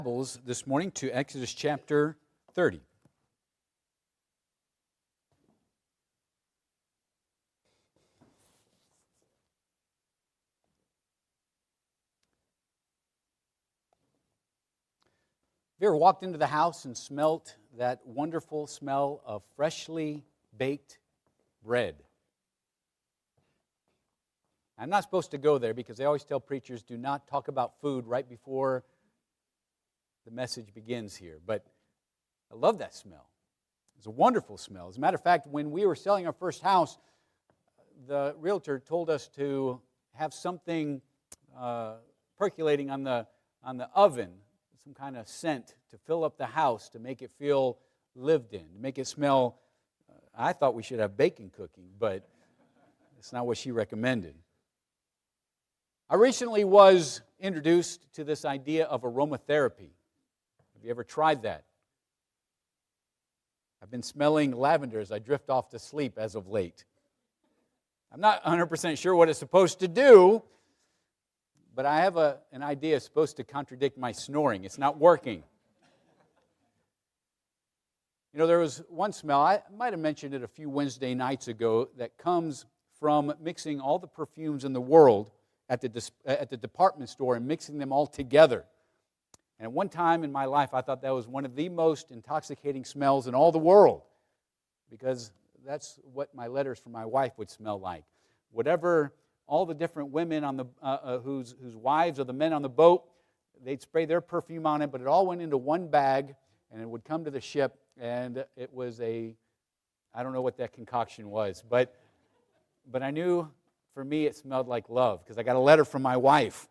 Bibles this morning to Exodus chapter 30. Have you ever walked into the house and smelt that wonderful smell of freshly baked bread? I'm not supposed to go there because they always tell preachers do not talk about food right before the message begins here, but I love that smell. It's a wonderful smell. As a matter of fact, when we were selling our first house, the realtor told us to have something percolating on the oven, some kind of scent to fill up the house to make it feel lived in, to make it smell. I thought we should have bacon cooking, but it's not what she recommended. I recently was introduced to this idea of aromatherapy. Have you ever tried that? I've been smelling lavender as I drift off to sleep as of late. I'm not 100% sure what it's supposed to do, but I have an idea it's supposed to contradict my snoring. It's not working. You know, there was one smell, I might have mentioned it a few Wednesday nights ago, that comes from mixing all the perfumes in the world at the department store and mixing them all together. And at one time in my life, I thought that was one of the most intoxicating smells in all the world, because that's what my letters from my wife would smell like. Whatever, all the different women on the whose wives or the men on the boat, they'd spray their perfume on it, but it all went into one bag, and it would come to the ship, and it was I don't know what that concoction was, but I knew for me it smelled like love, because I got a letter from my wife.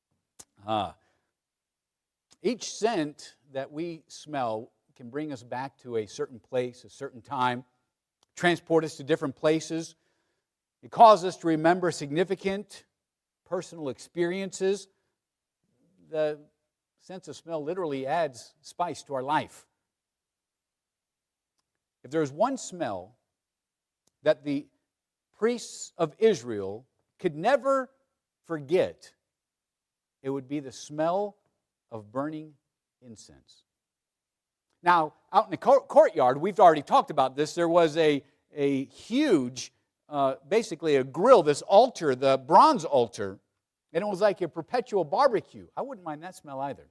Each scent that we smell can bring us back to a certain place, a certain time, transport us to different places. It causes us to remember significant personal experiences. The sense of smell literally adds spice to our life. If there is one smell that the priests of Israel could never forget, it would be the smell of burning incense. Now, out in the courtyard, we've already talked about this, there was a huge, basically a grill, this altar, the bronze altar, and it was like a perpetual barbecue. I wouldn't mind that smell either.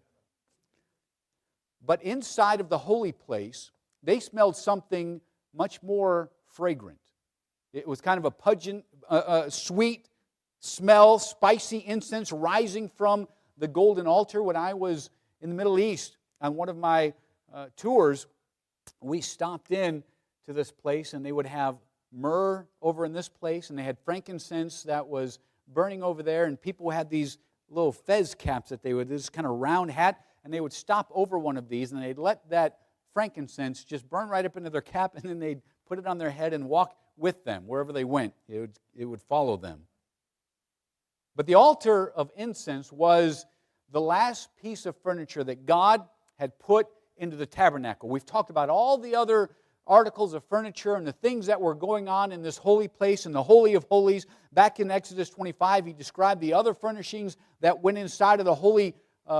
But inside of the holy place, they smelled something much more fragrant. It was kind of a pungent, sweet smell, spicy incense rising from the golden altar. When I was in the Middle East on one of my tours, we stopped in to this place, and they would have myrrh over in this place, and they had frankincense that was burning over there, and people had these little fez caps that they would, this kind of round hat, and they would stop over one of these, and they'd let that frankincense just burn right up into their cap, and then they'd put it on their head and walk with them wherever they went. It would follow them. But the altar of incense was the last piece of furniture that God had put into the tabernacle. We've talked about all the other articles of furniture and the things that were going on in this holy place, in the Holy of Holies. Back in Exodus 25, he described the other furnishings that went inside of the holy,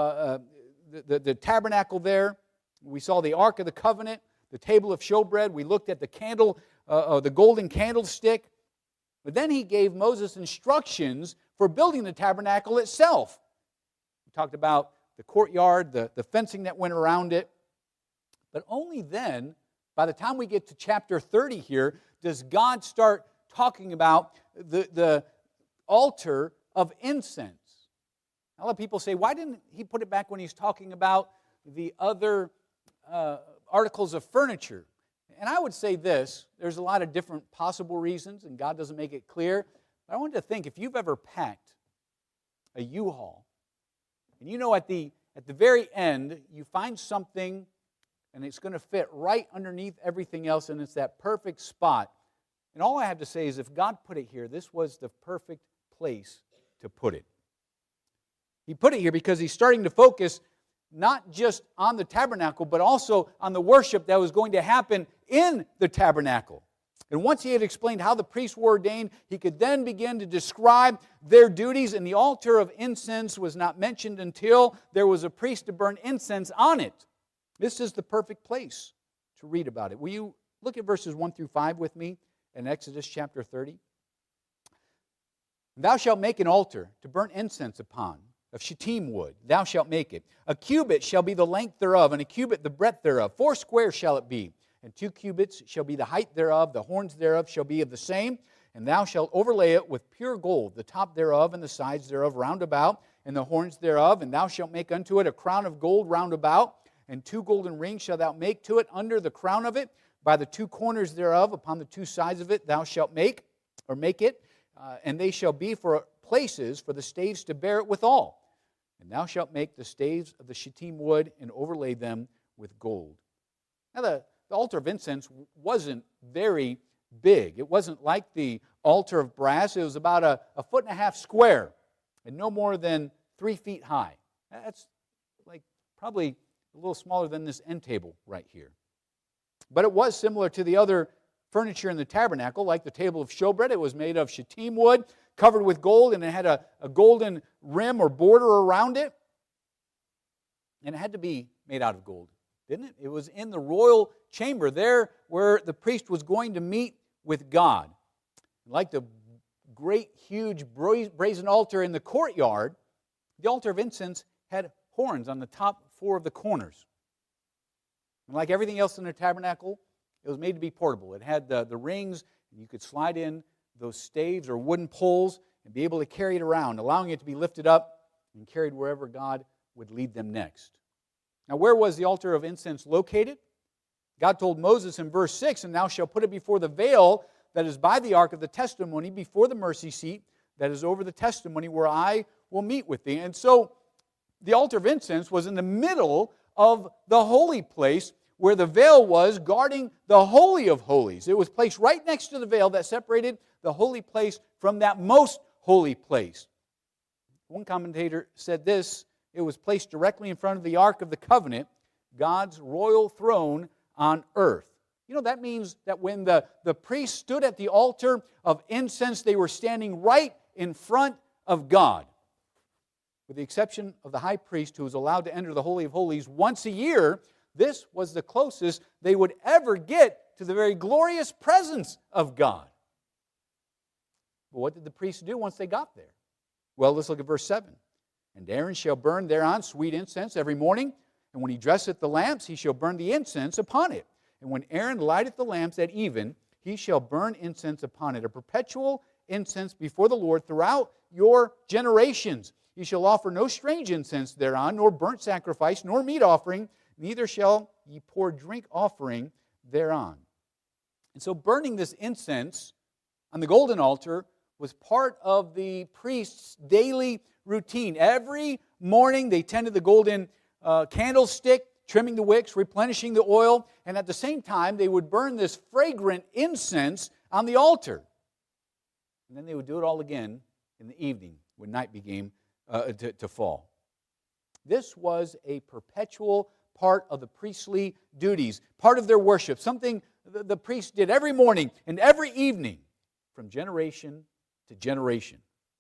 the tabernacle there. We saw the Ark of the Covenant, the table of showbread. We looked at the candle, the golden candlestick. But then he gave Moses instructions for building the tabernacle itself. We talked about the courtyard, the fencing that went around it. But only then, by the time we get to chapter 30 here, does God start talking about the altar of incense. A lot of people say, why didn't he put it back when he's talking about the other articles of furniture? And I would say this, there's a lot of different possible reasons, and God doesn't make it clear. But I want you to think, if you've ever packed a U-Haul, and you know at the very end, you find something, and it's going to fit right underneath everything else, and it's that perfect spot. And all I have to say is, if God put it here, this was the perfect place to put it. He put it here because he's starting to focus not just on the tabernacle, but also on the worship that was going to happen in the tabernacle. And once he had explained how the priests were ordained, he could then begin to describe their duties. And the altar of incense was not mentioned until there was a priest to burn incense on it. This is the perfect place to read about it. Will you look at verses 1 through 5 with me in Exodus chapter 30? Thou shalt make an altar to burn incense upon, of shittim wood. Thou shalt make it. A cubit shall be the length thereof, and a cubit the breadth thereof. 4 square shall it be. And 2 cubits shall be the height thereof. The horns thereof shall be of the same. And thou shalt overlay it with pure gold, the top thereof and the sides thereof round about, and the horns thereof. And thou shalt make unto it a crown of gold round about. And 2 golden rings shalt thou make to it under the crown of it. By the 2 corners thereof, upon the 2 sides of it, thou shalt make it. And they shall be for places for the staves to bear it withal. And thou shalt make the staves of the shittim wood and overlay them with gold. Now the altar of incense wasn't very big. It wasn't like the altar of brass. It was about a 1.5 feet square and no more than 3 feet high. That's like probably a little smaller than this end table right here. But it was similar to the other furniture in the tabernacle, like the table of showbread. It was made of shittim wood, covered with gold, and it had a golden rim or border around it. And it had to be made out of gold, didn't it? It was in the royal chamber, there where the priest was going to meet with God. Like the great, huge brazen altar in the courtyard, the altar of incense had horns on the top 4 of the corners. And like everything else in the tabernacle, it was made to be portable. It had the rings, and you could slide in those staves or wooden poles and be able to carry it around, allowing it to be lifted up and carried wherever God would lead them next. Now, where was the altar of incense located? God told Moses in verse 6, "And thou shalt put it before the veil that is by the ark of the testimony, before the mercy seat that is over the testimony, where I will meet with thee." And so the altar of incense was in the middle of the holy place, where the veil was guarding the Holy of Holies. It was placed right next to the veil that separated the holy place from that most holy place. One commentator said this: it was placed directly in front of the Ark of the Covenant, God's royal throne on earth. You know, that means that when the priests stood at the altar of incense, they were standing right in front of God. With the exception of the high priest, who was allowed to enter the Holy of Holies once a year, this was the closest they would ever get to the very glorious presence of God. But what did the priests do once they got there? Well, let's look at verse 7. "And Aaron shall burn thereon sweet incense every morning, and when he dresseth the lamps, he shall burn the incense upon it. And when Aaron lighteth the lamps at even, he shall burn incense upon it, a perpetual incense before the Lord throughout your generations. Ye shall offer no strange incense thereon, nor burnt sacrifice, nor meat offering, neither shall ye pour drink offering thereon." And so burning this incense on the golden altar was part of the priest's daily routine. Every morning they tended the golden candlestick, trimming the wicks, replenishing the oil, and at the same time they would burn this fragrant incense on the altar. And then they would do it all again in the evening when night began to fall. This was a perpetual part of the priestly duties, part of their worship, something the priests did every morning and every evening from generation to generation.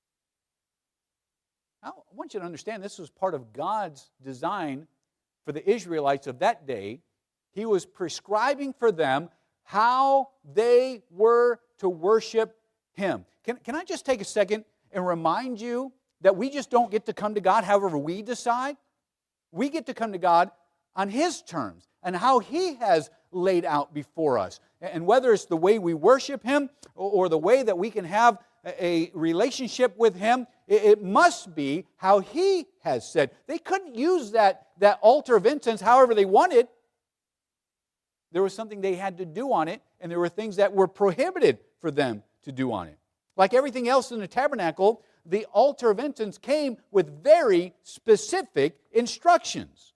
Now, I want you to understand this was part of God's design for the Israelites of that day. He was prescribing for them how they were to worship Him. Can I just take a second and remind you that we just don't get to come to God however we decide? We get to come to God on His terms and how He has laid out before us. And whether it's the way we worship Him or the way that we can have a relationship with Him, it must be how He has said. They couldn't use that altar of incense however they wanted. There was something they had to do on it, and there were things that were prohibited for them to do on it. Like everything else in the tabernacle, the altar of incense came with very specific instructions.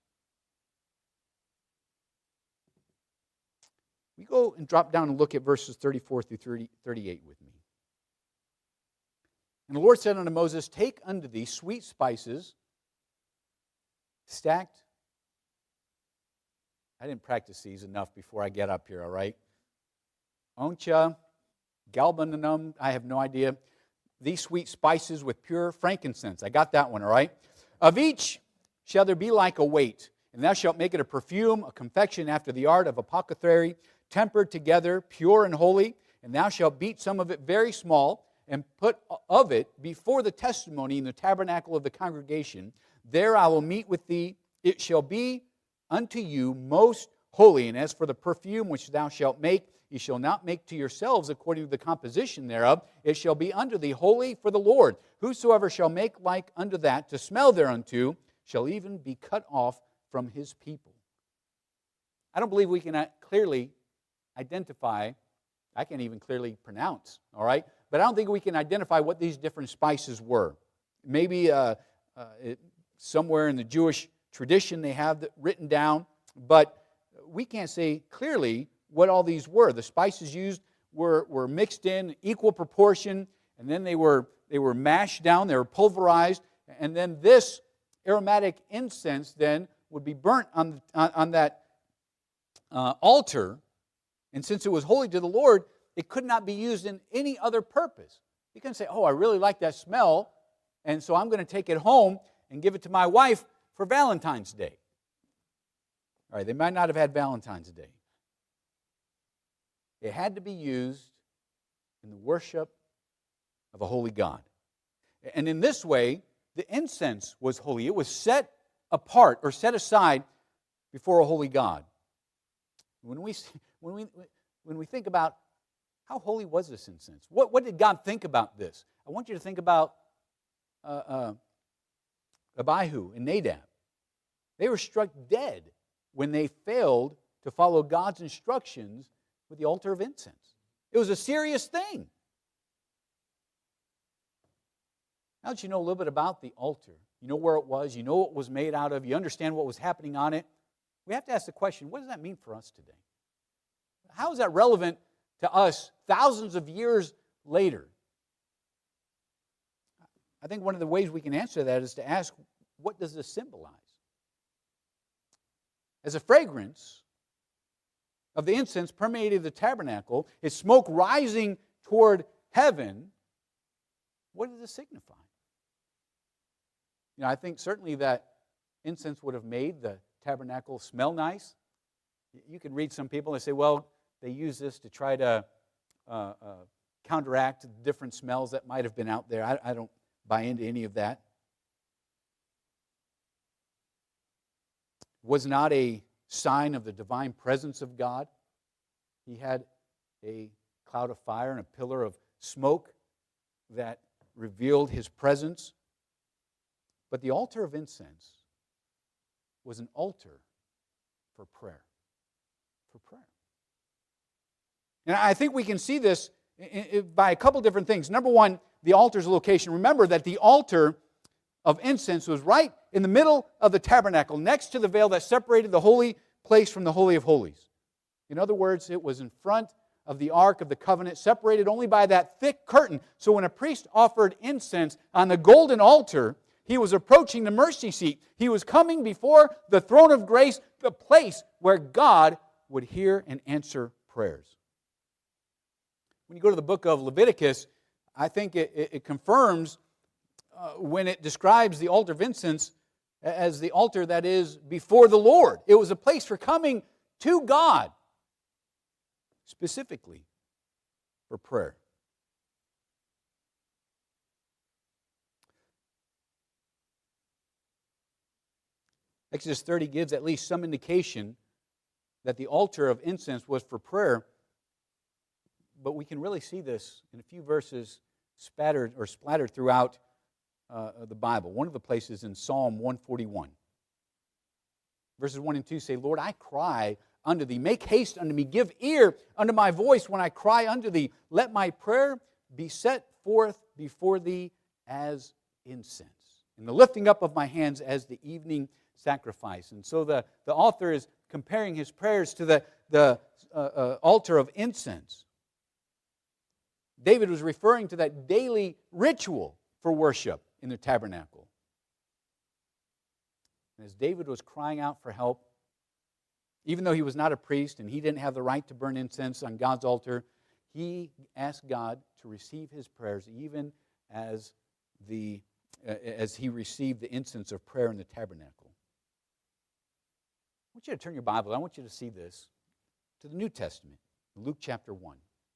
We go and drop down and look at verses 34 through 38 with me. "And the Lord said unto Moses, Take unto thee sweet spices, stacked." I didn't practice these enough before I get up here, all right? oncha, galbanum, I have no idea. These sweet spices with pure frankincense. I got that one, all right? Of each shall there be like a weight, and thou shalt make it a perfume, a confection after the art of apothecary, tempered together, pure and holy. And thou shalt beat some of it very small, and put of it before the testimony in the tabernacle of the congregation. There I will meet with thee. It shall be unto you most holy. And as for the perfume which thou shalt make, ye shall not make to yourselves according to the composition thereof. It shall be unto thee holy for the Lord. Whosoever shall make like unto that to smell thereunto shall even be cut off from his people. I don't believe we can clearly identify, I can't even clearly pronounce, all right? But I don't think we can identify what these different spices were. Maybe somewhere in the Jewish tradition they have that written down, but we can't say clearly what all these were. The spices used were mixed in equal proportion, and then they were mashed down, they were pulverized, and then this aromatic incense then would be burnt on that altar, and since it was holy to the Lord, it could not be used in any other purpose. You can say, oh, I really like that smell, and so I'm going to take it home and give it to my wife for Valentine's Day. All right, they might not have had Valentine's Day. It had to be used in the worship of a holy God. And in this way, the incense was holy. It was set apart or set aside before a holy God. When we think about how holy was this incense, what did God think about this? I want you to think about Abihu and Nadab. They were struck dead when they failed to follow God's instructions with the altar of incense. It was a serious thing. Now that you know a little bit about the altar, you know where it was, you know what it was made out of, you understand what was happening on it, we have to ask the question, what does that mean for us today? How is that relevant to us thousands of years later? I think one of the ways we can answer that is to ask, what does this symbolize? As a fragrance of the incense permeated the tabernacle, its smoke rising toward heaven, what does this signify? I think certainly that incense would have made the tabernacle smell nice. You can read some people and say, well, they use this to try to counteract the different smells that might have been out there. I don't buy into any of that. Was not a sign of the divine presence of God. He had a cloud of fire and a pillar of smoke that revealed His presence. But the altar of incense was an altar for prayer. For prayer. And I think we can see this by a couple different things. Number one, the altar's location. Remember that the altar of incense was right in the middle of the tabernacle, next to the veil that separated the holy place from the Holy of Holies. In other words, it was in front of the Ark of the Covenant, separated only by that thick curtain. So when a priest offered incense on the golden altar, he was approaching the mercy seat. He was coming before the throne of grace, the place where God would hear and answer prayers. When you go to the book of Leviticus, I think it confirms when it describes the altar of incense as the altar that is before the Lord. It was a place for coming to God, specifically for prayer. Exodus 30 gives at least some indication that the altar of incense was for prayer, but we can really see this in a few verses splattered throughout the Bible. One of the places in Psalm 141. Verses 1 and 2 say, Lord, I cry unto thee. Make haste unto me. Give ear unto my voice when I cry unto thee. Let my prayer be set forth before thee as incense, and the lifting up of my hands as the evening sacrifice. And so the author is comparing his prayers to the altar of incense. David was referring to that daily ritual for worship in the tabernacle. And as David was crying out for help, even though he was not a priest and he didn't have the right to burn incense on God's altar, he asked God to receive his prayers even as he received the incense of prayer in the tabernacle. I want you to turn your Bible. I want you to see this to the New Testament, Luke chapter 1.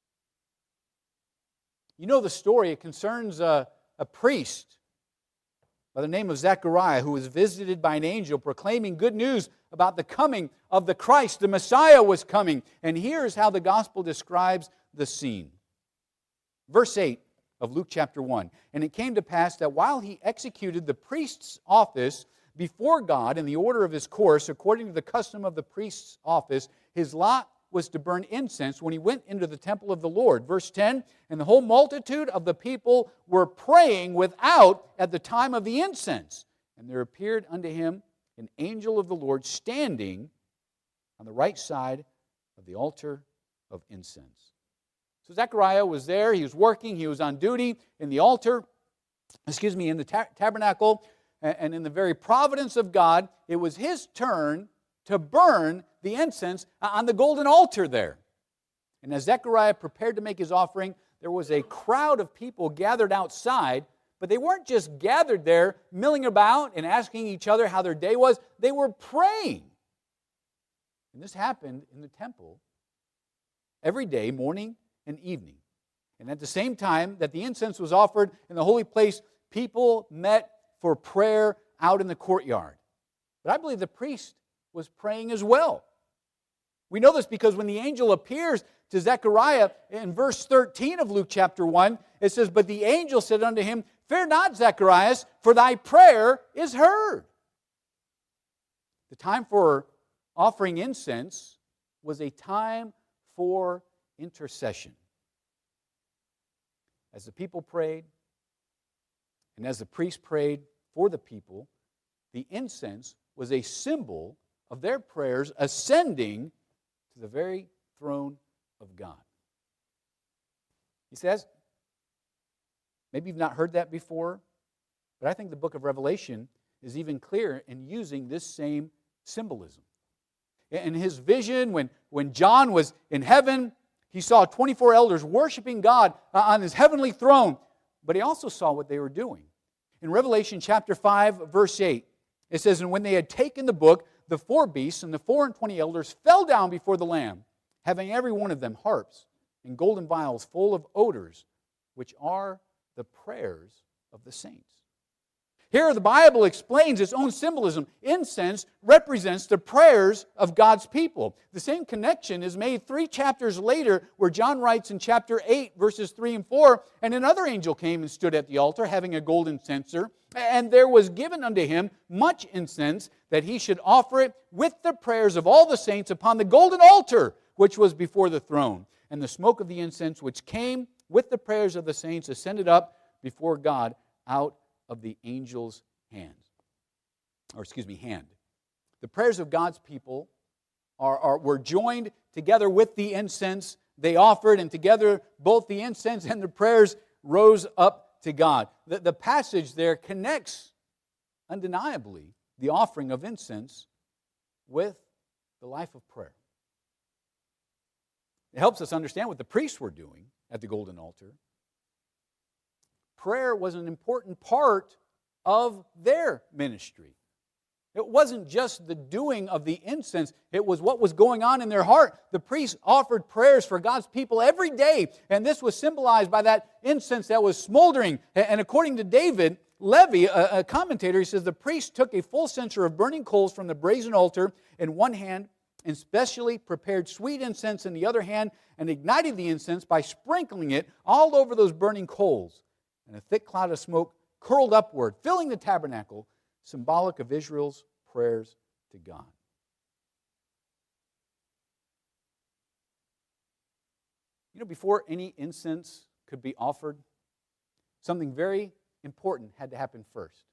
You know the story. It concerns a priest by the name of Zechariah who was visited by an angel proclaiming good news about the coming of the Christ. The Messiah was coming. And here's how the gospel describes the scene. Verse 8 of Luke chapter 1. And it came to pass that while he executed the priest's office before God in the order of his course, according to the custom of the priest's office, his lot was to burn incense when he went into the temple of the Lord. Verse 10, and the whole multitude of the people were praying without at the time of the incense. And there appeared unto him an angel of the Lord standing on the right side of the altar of incense. So Zechariah was there, he was working, he was on duty in the altar, in the tabernacle, and in the very providence of God, it was his turn to burn the incense on the golden altar there. And as Zechariah prepared to make his offering, there was a crowd of people gathered outside, but they weren't just gathered there milling about and asking each other how their day was. They were praying. And this happened in the temple every day, morning and evening. And at the same time that the incense was offered in the holy place, people met for prayer out in the courtyard. But I believe the priest was praying as well. We know this because when the angel appears to Zechariah in verse 13 of Luke chapter 1, it says, but the angel said unto him, fear not, Zacharias, for thy prayer is heard. The time for offering incense was a time for intercession. As the people prayed, and as the priest prayed for the people, the incense was a symbol of their prayers ascending to the very throne of God. He says, maybe you've not heard that before, but I think the book of Revelation is even clearer in using this same symbolism. In his vision, when John was in heaven, he saw 24 elders worshiping God on his heavenly throne, but he also saw what they were doing. In Revelation chapter 5, verse 8, it says, and when they had taken the book, the four beasts and the 24 elders fell down before the Lamb, having every one of them harps and golden vials full of odors, which are the prayers of the saints. Here the Bible explains its own symbolism. Incense represents the prayers of God's people. The same connection is made 3 chapters later where John writes in chapter 8, verses 3 and 4, and another angel came and stood at the altar having a golden censer, and there was given unto him much incense that he should offer it with the prayers of all the saints upon the golden altar which was before the throne. And the smoke of the incense which came with the prayers of the saints ascended up before God out of the angel's hand. The prayers of God's people were joined together with the incense they offered, and together both the incense and the prayers rose up to God. The passage there connects undeniably the offering of incense with the life of prayer. It helps us understand what the priests were doing at the golden altar. Prayer was an important part of their ministry. It wasn't just the doing of the incense, it was what was going on in their heart. The priests offered prayers for God's people every day, and this was symbolized by that incense that was smoldering. And according to David Levy, a commentator, he says, the priest took a full censer of burning coals from the brazen altar in one hand, and specially prepared sweet incense in the other hand, and ignited the incense by sprinkling it all over those burning coals. And a thick cloud of smoke curled upward, filling the tabernacle, symbolic of Israel's prayers to God. You know, before any incense could be offered, something very important had to happen first.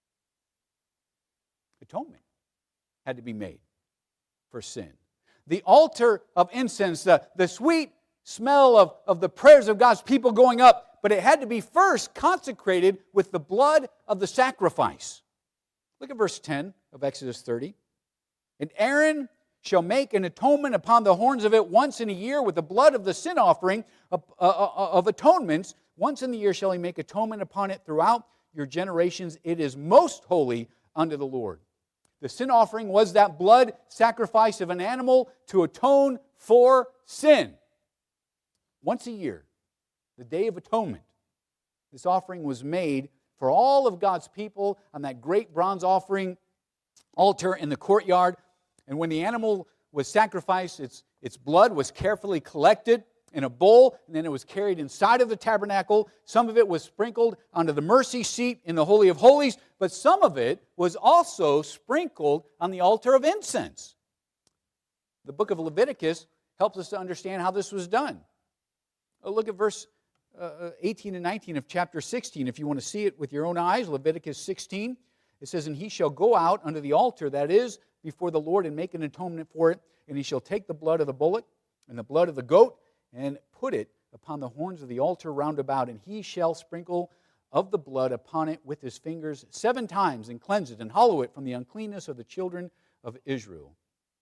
Atonement had to be made for sin. The altar of incense, the sweet smell of the prayers of God's people going up, but it had to be first consecrated with the blood of the sacrifice. Look at verse 10 of Exodus 30. And Aaron shall make an atonement upon the horns of it once in a year with the blood of the sin offering of atonements. Once in the year shall he make atonement upon it throughout your generations. It is most holy unto the Lord. The sin offering was that blood sacrifice of an animal to atone for sin. Once a year, the Day of Atonement, this offering was made for all of God's people on that great bronze offering altar in the courtyard. And when the animal was sacrificed, its blood was carefully collected in a bowl, and then it was carried inside of the tabernacle. Some of it was sprinkled onto the mercy seat in the Holy of Holies, but some of it was also sprinkled on the altar of incense. The book of Leviticus helps us to understand how this was done. Look at verse 18 and 19 of chapter 16. If you want to see it with your own eyes, Leviticus 16, it says, "And he shall go out unto the altar that is before the Lord and make an atonement for it, and he shall take the blood of the bullock and the blood of the goat and put it upon the horns of the altar round about, and he shall sprinkle of the blood upon it with his fingers 7 times, and cleanse it, and hallow it from the uncleanness of the children of Israel."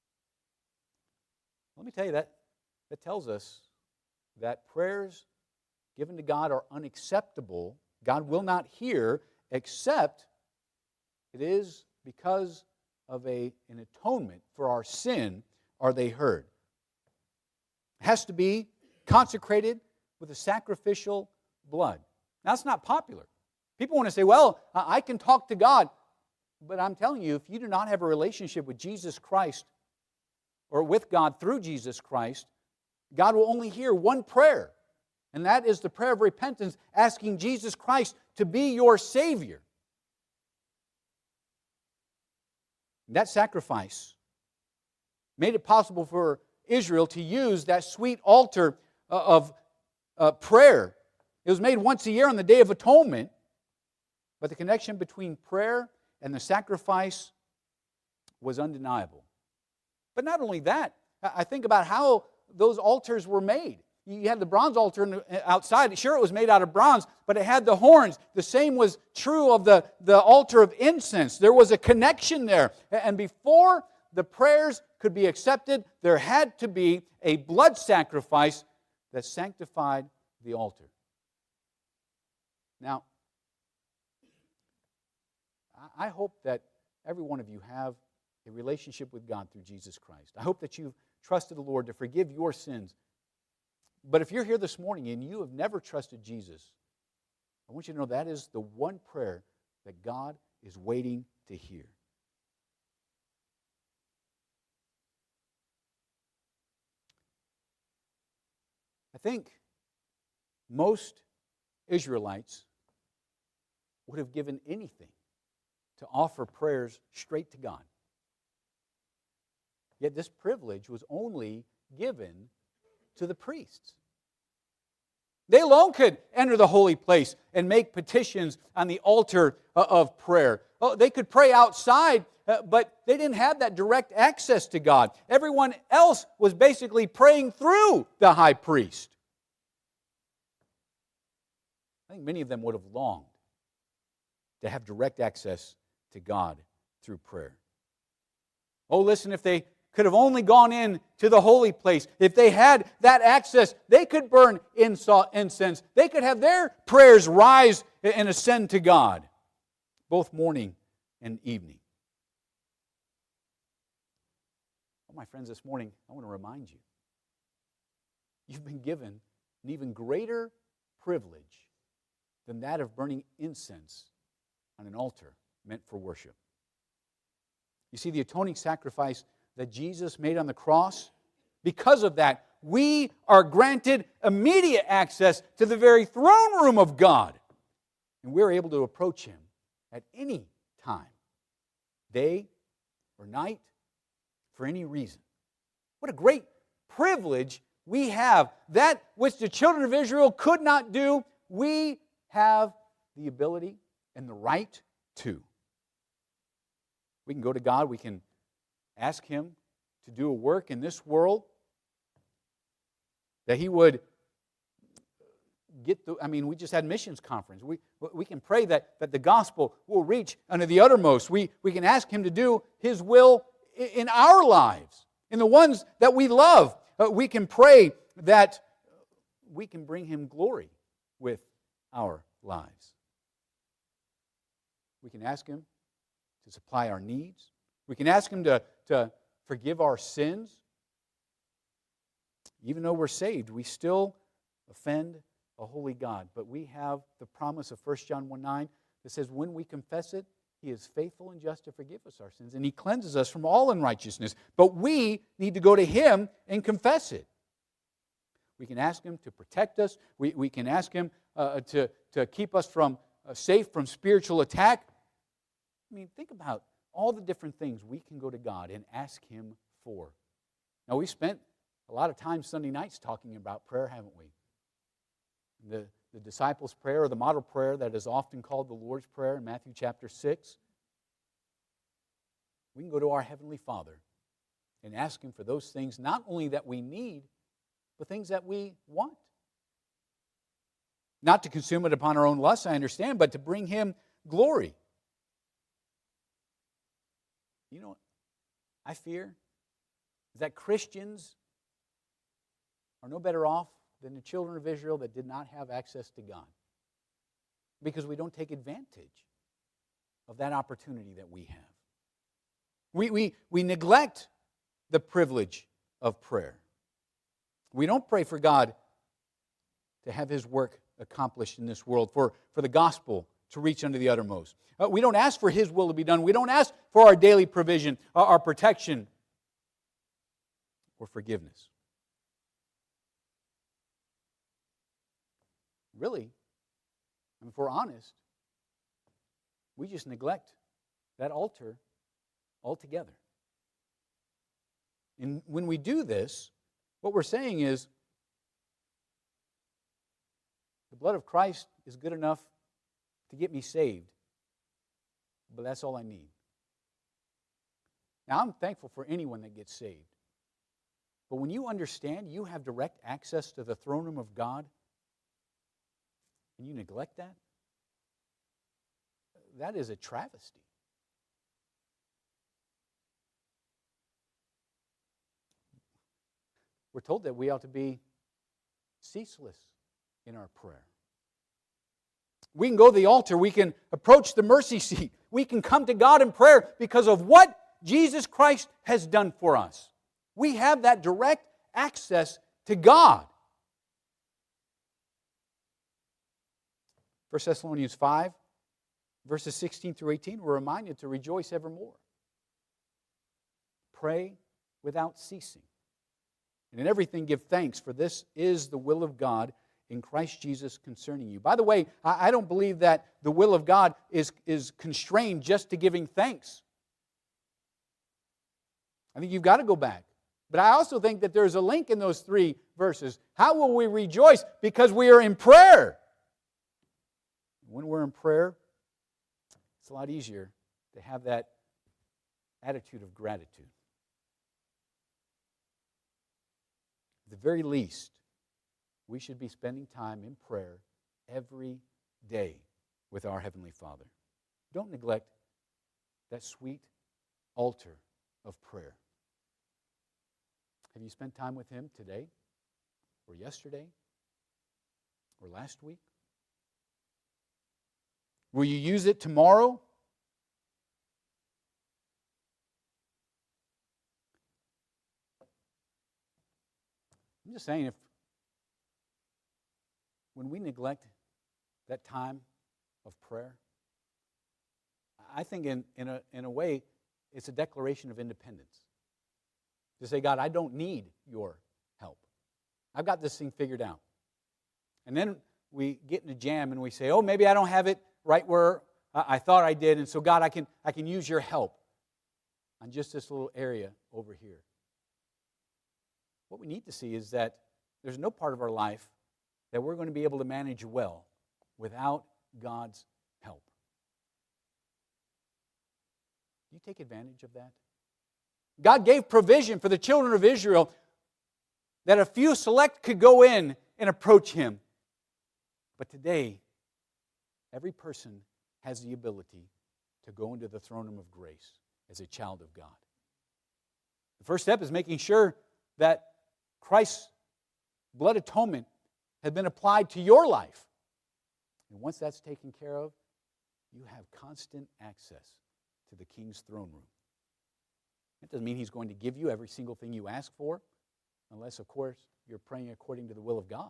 Let me tell you, that tells us that prayers given to God are unacceptable. God will not hear, except it is because of an atonement for our sin are they heard. It has to be consecrated with a sacrificial blood. Now, that's not popular. People want to say, well, I can talk to God. But I'm telling you, if you do not have a relationship with Jesus Christ or with God through Jesus Christ, God will only hear one prayer. And that is the prayer of repentance, asking Jesus Christ to be your Savior. That sacrifice made it possible for Israel to use that sweet altar of prayer. It was made once a year on the Day of Atonement, but the connection between prayer and the sacrifice was undeniable. But not only that, I think about how those altars were made. You had the bronze altar outside. Sure, it was made out of bronze, but it had the horns. The same was true of the altar of incense. There was a connection there. And before the prayers could be accepted, there had to be a blood sacrifice that sanctified the altar. Now, I hope that every one of you have a relationship with God through Jesus Christ. I hope that you've trusted the Lord to forgive your sins. But if you're here this morning and you have never trusted Jesus, I want you to know that is the one prayer that God is waiting to hear. I think most Israelites would have given anything to offer prayers straight to God. Yet this privilege was only given to the priests. They alone could enter the holy place and make petitions on the altar of prayer. They could pray outside, but they didn't have that direct access to God. Everyone else was basically praying through the high priest. I think many of them would have longed to have direct access to God through prayer. Oh, listen, if they could have only gone in to the holy place, if they had that access, they could burn incense. They could have their prayers rise and ascend to God, both morning and evening. Well, my friends, this morning, I want to remind you, you've been given an even greater privilege than that of burning incense on an altar meant for worship. You see, the atoning sacrifice that Jesus made on the cross, because of that, we are granted immediate access to the very throne room of God. And we're able to approach Him at any time, day or night, for any reason. What a great privilege we have. That which the children of Israel could not do, we have the ability and the right to. We can go to God, we can ask Him to do a work in this world, that He would we just had missions conference. We can pray that the gospel will reach unto the uttermost. We can ask Him to do His will in our lives. in the ones that we love. We can pray that we can bring Him glory with our lives. We can ask Him to supply our needs. We can ask Him to forgive our sins. Even though we're saved, we still offend a holy God. But we have the promise of 1 John 1:9 that says when we confess it, He is faithful and just to forgive us our sins, and He cleanses us from all unrighteousness. But we need to go to Him and confess it. We can ask Him to protect us. We can ask Him to keep us from safe from spiritual attack. I mean, think about all the different things we can go to God and ask Him for. Now, we spent a lot of time Sunday nights talking about prayer, haven't we? The disciples' prayer, or the model prayer that is often called the Lord's Prayer in Matthew chapter 6. We can go to our Heavenly Father and ask Him for those things, not only that we need, but things that we want. Not to consume it upon our own lusts, I understand, but to bring Him glory. You know what I fear? Is that Christians are no better off than the children of Israel that did not have access to God. Because we don't take advantage of that opportunity that we have. We neglect the privilege of prayer. We don't pray for God to have His work accomplished in this world, for the gospel to reach unto the uttermost. We don't ask for His will to be done. We don't ask for our daily provision, our protection, or forgiveness. Really, if we're honest, we just neglect that altar altogether. And when we do this, what we're saying is, the blood of Christ is good enough to get me saved, but that's all I need. Now, I'm thankful for anyone that gets saved. But when you understand you have direct access to the throne room of God, and you neglect that, that is a travesty. We're told that we ought to be ceaseless in our prayer. We can go to the altar. We can approach the mercy seat. We can come to God in prayer because of what Jesus Christ has done for us. We have that direct access to God. 1 Thessalonians 5, verses 16 through 18, we're reminded to rejoice evermore. Pray without ceasing. And in everything give thanks, for this is the will of God in Christ Jesus concerning you. By the way, I don't believe that the will of God is constrained just to giving thanks. I think you've got to go back. But I also think that there's a link in those three verses. How will we rejoice? Because we are in prayer. When we're in prayer, it's a lot easier to have that attitude of gratitude. At the very least, we should be spending time in prayer every day with our Heavenly Father. Don't neglect that sweet altar of prayer. Have you spent time with Him today, or yesterday, or last week? Will you use it tomorrow? I'm just saying, when we neglect that time of prayer, I think in a way, it's a declaration of independence. To say, God, I don't need your help. I've got this thing figured out. And then we get in a jam and we say, oh, maybe I don't have it right where I thought I did, and so God, I can use your help on just this little area over here. What we need to see is that there's no part of our life that we're going to be able to manage well without God's help. Do you take advantage of that? God gave provision for the children of Israel that a few select could go in and approach Him. But today, every person has the ability to go into the throne room of grace as a child of God. The first step is making sure that Christ's blood atonement has been applied to your life. And once that's taken care of, you have constant access to the King's throne room. That doesn't mean He's going to give you every single thing you ask for, unless, of course, you're praying according to the will of God.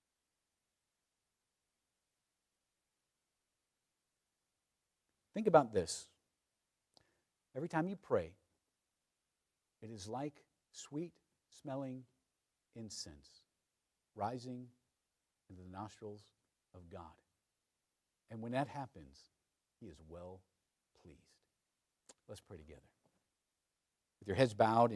Think about this. Every time you pray, it is like sweet-smelling incense rising into the nostrils of God. And when that happens, He is well pleased. Let's pray together. With your heads bowed